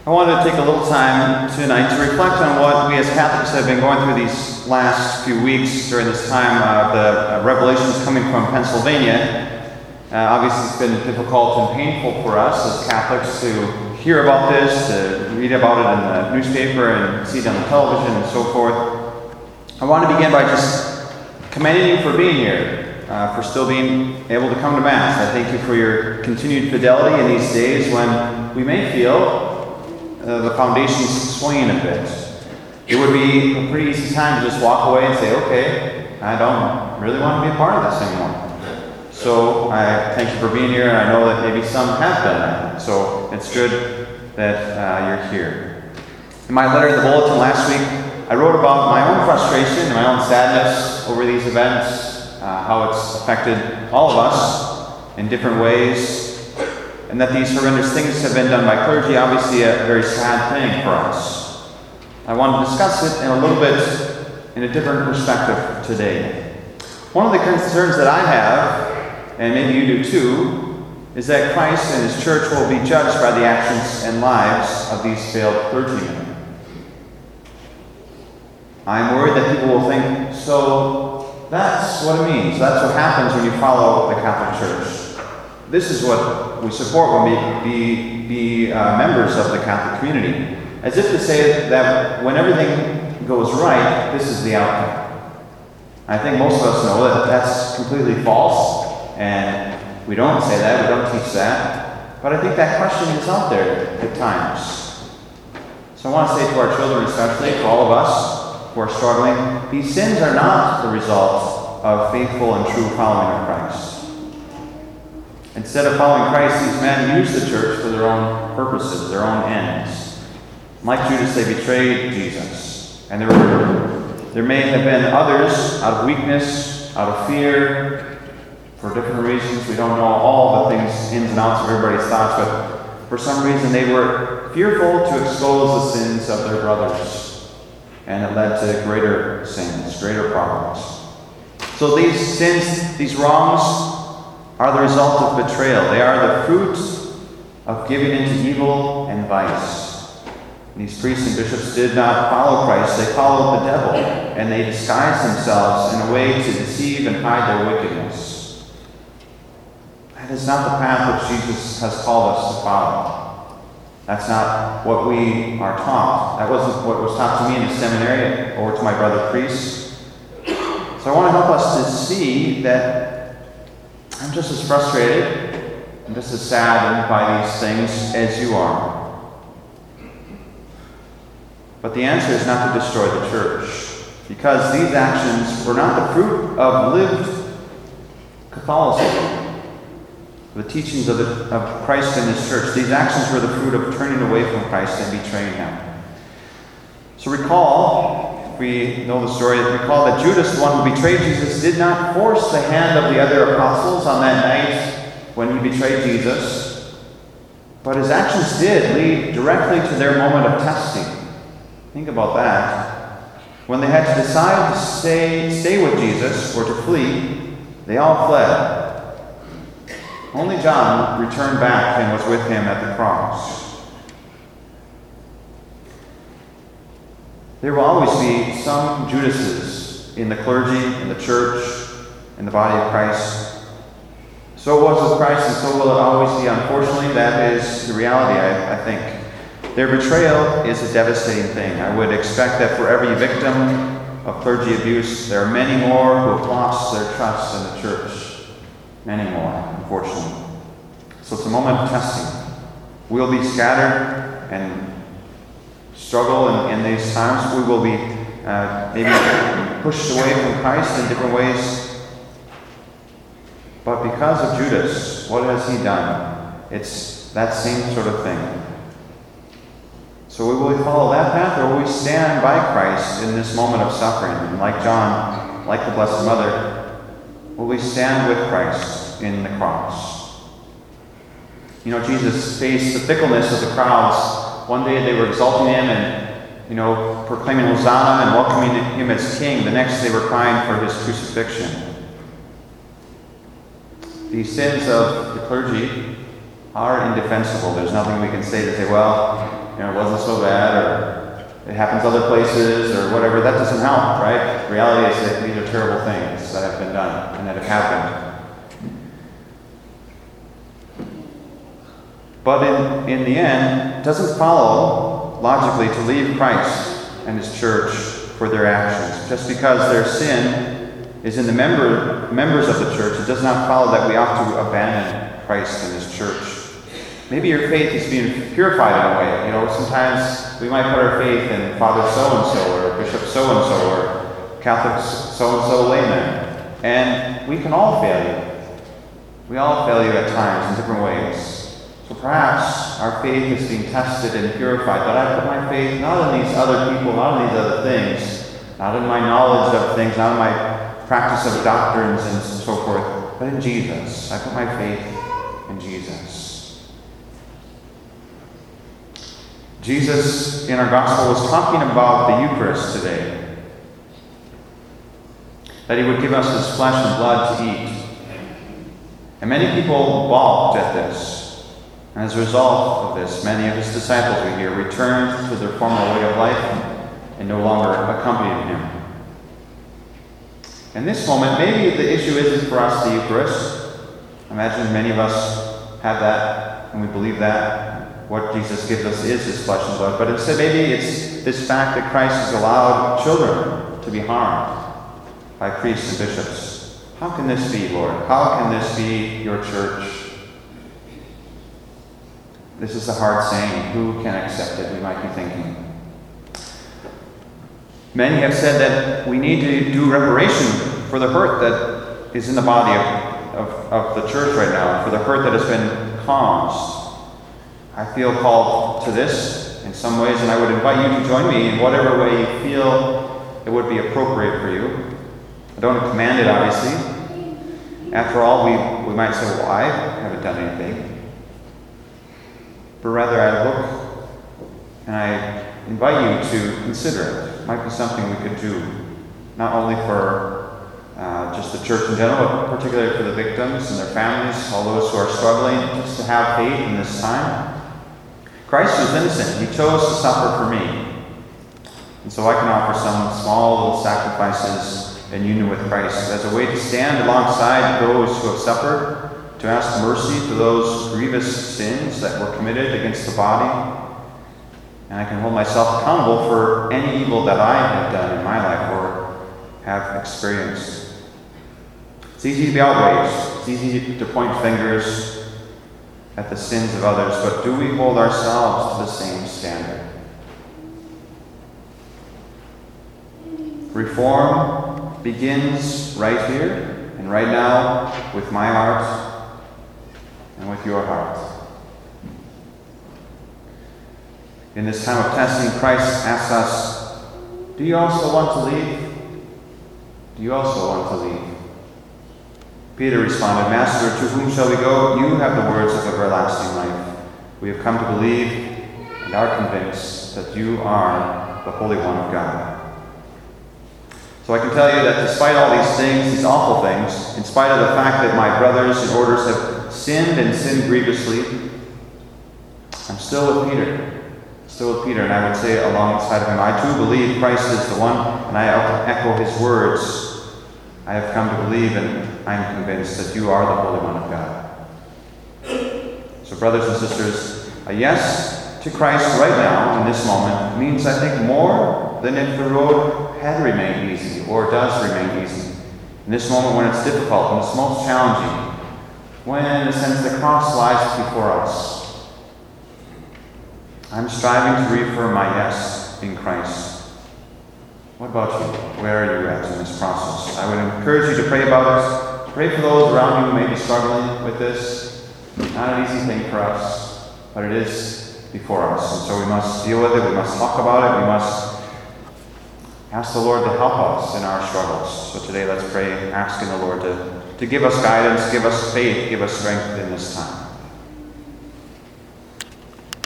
I wanted to take a little time tonight to reflect on what we as Catholics have been going through these last few weeks during this time of the revelations coming from Pennsylvania. Obviously, it's been difficult and painful for us as Catholics to hear about this, to read about it in the newspaper and see it on the television and so forth. I want to begin by just commending you for being here, for still being able to come to Mass. I thank you for your continued fidelity in these days when we may feel the foundation's swaying a bit. It would be a pretty easy time to just walk away and say, okay, I don't really want to be a part of this anymore. So I thank you for being here, and I know that maybe some have done that. So it's good that you're here. In my letter in the bulletin last week, I wrote about my own frustration and my own sadness over these events, how it's affected all of us in different ways, and that these horrendous things have been done by clergy, obviously a very sad thing for us. I want to discuss it in a little bit in a different perspective today. One of the concerns that I have, and maybe you do too, is that Christ and His Church will be judged by the actions and lives of these failed clergymen. I'm worried that people will think, so that's what it means. That's what happens when you follow the Catholic Church. This is what we support when we be members of the Catholic community. As if to say that when everything goes right, this is the outcome. I think most of us know that that's completely false, and we don't say that, we don't teach that. But I think that question is out there at times. So I want to say to our children especially, to all of us who are struggling, these sins are not the result of faithful and true following of Christ. Instead of following Christ, these men used the church for their own purposes, their own ends. Like Judas, they betrayed Jesus. And there may have been others out of weakness, out of fear, for different reasons. We don't know all the things, ins and outs of everybody's thoughts, but for some reason they were fearful to expose the sins of their brothers. And it led to greater sins, greater problems. So these sins, these wrongs, are the result of betrayal. They are the fruit of giving into evil and vice. These priests and bishops did not follow Christ. They followed the devil, and they disguised themselves in a way to deceive and hide their wickedness. That is not the path which Jesus has called us to follow. That's not what we are taught. That wasn't what was taught to me in the seminary or to my brother priests. So I want to help us to see that I'm just as frustrated and just as saddened by these things as you are. But the answer is not to destroy the church, because these actions were not the fruit of lived Catholicism, the teachings of Christ and His church. These actions were the fruit of turning away from Christ and betraying Him. So recall, if we know the story, recall that Judas, the one who betrayed Jesus, did not force the hand of the other apostles on that night when he betrayed Jesus, but his actions did lead directly to their moment of testing. Think about that. When they had to decide to stay with Jesus or to flee, they all fled. Only John returned back and was with him at the cross. There will always be some Judases in the clergy, in the church, in the body of Christ. So it was with Christ, and so will it always be. Unfortunately, that is the reality, I think. Their betrayal is a devastating thing. I would expect that for every victim of clergy abuse, there are many more who have lost their trust in the church. Many more, unfortunately. So it's a moment of testing. We'll be scattered and struggle in these times. We will be maybe pushed away from Christ in different ways. But because of Judas, what has he done? It's that same sort of thing. So will we follow that path, or will we stand by Christ in this moment of suffering? And like John, like the Blessed Mother, will we stand with Christ in the cross? You know, Jesus faced the fickleness of the crowds. One day they were exalting Him and, proclaiming Hosanna and welcoming Him as King. The next they were crying for His crucifixion. The sins of the clergy are indefensible. There's nothing we can say to say, well, it wasn't so bad, or it happens other places, or whatever. That doesn't help, right? The reality is that these are terrible things that have been done and that have happened. But in the end, it doesn't follow logically to leave Christ and his church for their actions. Just because their sin is in the members of the church, it does not follow that we ought to abandon Christ and his church. Maybe your faith is being purified in a way. Sometimes we might put our faith in Father so-and-so, or Bishop so-and-so, or Catholic so-and-so layman. And we can all fail you. We all fail you at times in different ways. So perhaps our faith is being tested and purified, that I put my faith not in these other people, not in these other things, not in my knowledge of things, not in my practice of doctrines and so forth, but in Jesus. I put my faith in Jesus. Jesus, in our gospel, was talking about the Eucharist today. That he would give us his flesh and blood to eat. And many people balked at this. And as a result of this, many of his disciples, we hear, returned to their former way of life and no longer accompanied him. In this moment, maybe the issue isn't for us the Eucharist. I imagine many of us have that, and we believe that what Jesus gives us is his flesh and blood. But instead, maybe it's this fact that Christ has allowed children to be harmed by priests and bishops. How can this be, Lord? How can this be your church? This is a hard saying. Who can accept it? We might be thinking. Many have said that we need to do reparation for the hurt that is in the body of the church right now, for the hurt that has been caused. I feel called to this in some ways, and I would invite you to join me in whatever way you feel it would be appropriate for you. I don't command it, obviously. After all, we might say, well, I haven't done anything. But rather, I look and I invite you to consider it. It might be something we could do, not only for just the church in general, but particularly for the victims and their families, all those who are struggling, just to have faith in this time. Christ was innocent. He chose to suffer for me. And so I can offer some small little sacrifices in union with Christ as a way to stand alongside those who have suffered, to ask mercy for those grievous sins that were committed against the body. And I can hold myself accountable for any evil that I have done in my life or have experienced. It's easy to be outraged. It's easy to point fingers at the sins of others, but do we hold ourselves to the same standard? Reform begins right here and right now with my heart and with your heart. In this time of testing, Christ asks us, do you also want to leave? Do you also want to leave? Peter responded, Master, to whom shall we go? You have the words of everlasting life. We have come to believe and are convinced that you are the Holy One of God. So I can tell you that despite all these things, these awful things, in spite of the fact that my brothers and orders have sinned and sinned grievously, I'm still with Peter. Still with Peter, and I would say alongside of him, I too believe Christ is the one, and I echo his words. I have come to believe, and I am convinced that you are the Holy One of God. So brothers and sisters, a yes to Christ right now, in this moment, means, I think, more than if the road had remained easy, or does remain easy. In this moment when it's difficult, when it's most challenging, when, in a sense, the cross lies before us, I'm striving to reaffirm my yes in Christ. What about you? Where are you at in this process? I would encourage you to pray about it. Pray for those around you who may be struggling with this. Not an easy thing for us, but it is before us. And so we must deal with it. We must talk about it. We must ask the Lord to help us in our struggles. So today let's pray, asking the Lord to give us guidance, give us faith, give us strength in this time.